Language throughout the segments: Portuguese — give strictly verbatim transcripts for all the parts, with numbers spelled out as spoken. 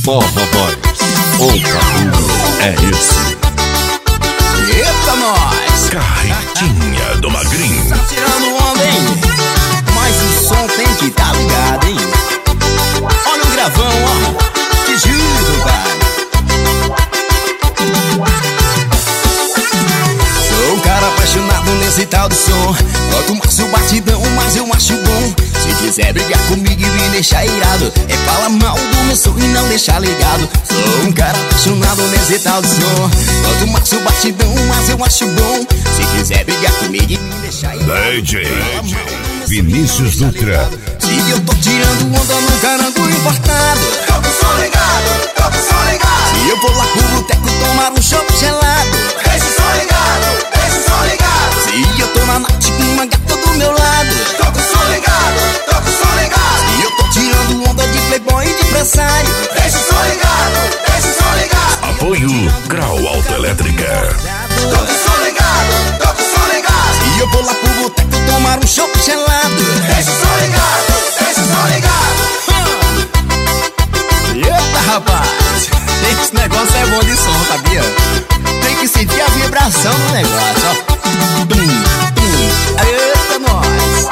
Forró Boys, o caminho é esse. Eita, nós! Carretinha do Magrinho. Tá tirando onda, hein? Mas o som tem que tá ligado, hein? Olha o gravão, ó. Que giro, pai. Sou um cara apaixonado nesse tal do som. Quanto mais o batidão, mais eu acho bom. Se quiser brigar comigo e me deixar irado, é falar mal do meu som e não deixar ligado. Sou um cara apaixonado nesse tal do som. Quanto mais o batidão, mais eu acho bom. Se quiser brigar comigo e me deixar irado, D J Vinícius Dutra. se eu tô tirando onda no carango importado, tô com som ligado, tô com som ligado. Se eu vou lá pro boteco tomar um chopp gelado, deixa o som ligado, deixa o som ligado. Se eu tô na night com uma gata do meu lado, tô com som ligado, tô com som ligado. Se eu tô tirando onda de playboy e de empresário, deixa o som ligado, deixa o som ligado. Apoio Grau Autoelétrica. Tô com som ligado, tô com som ligado. Se eu vou lá pro boteco tomar um chopp gelado, deixa o som ligado, deixa o som ligado. Eita, rapaz, esse negócio é bom de som, sabia? Tem que sentir a vibração do negócio, ó. Tum, tum. Eita, nós.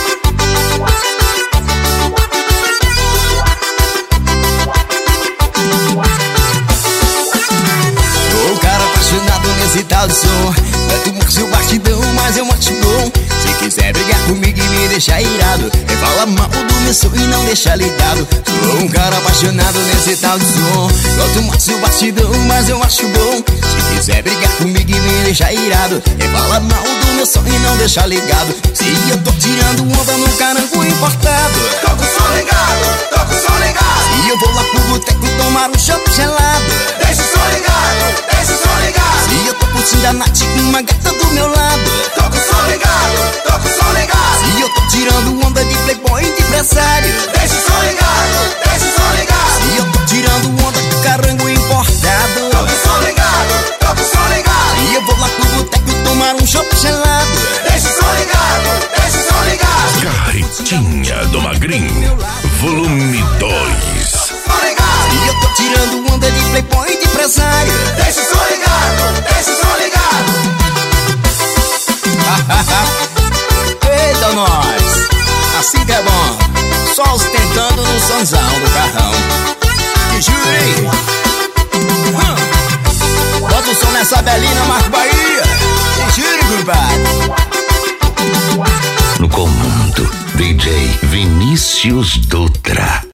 Sou um cara apaixonado nesse tal de som. Quanto mais o batidão, mais eu acho bom. Se quiser brigar comigo e me deixar irado, é falar mal do meu som e não deixar ligado. Sou um cara apaixonado nesse tal de som. Quanto mais o batidão, mais eu acho bom. Se quiser brigar comigo e me deixar irado, é falar mal do meu som e não deixar ligado. Se eu tô tirando onda no carango importado, tô com som ligado, tô com som ligado. Se eu vou lá pro boteco tomar um chopp gelado, deixa o som ligado, deixa o som ligado. Se eu tô curtindo a night com uma gata do meu lado, tô com som ligado, tô com som ligado. Se eu tô tirando onda de playboy e de empresário, deixa o som ligado, deixa o som ligado. Se eu tô tirando onda de carango importado, tô com som ligado, tô com som ligado. Se eu vou lá pro boteco tomar um chopp gelado, deixa o som ligado, deixa o som ligado. Carretinha do Magrinho. Volume dois. E eu tô tirando onda de playboy e de empresário, deixa o som ligado, deixa o som ligado. Eita, nós, assim que é bom. Só ostentando no sonzão do carrão. Que jurei. Hum. Bota o som nessa belina, Marco Bahia. Que jure, compadre. No comando, D J Vinícius Dutra.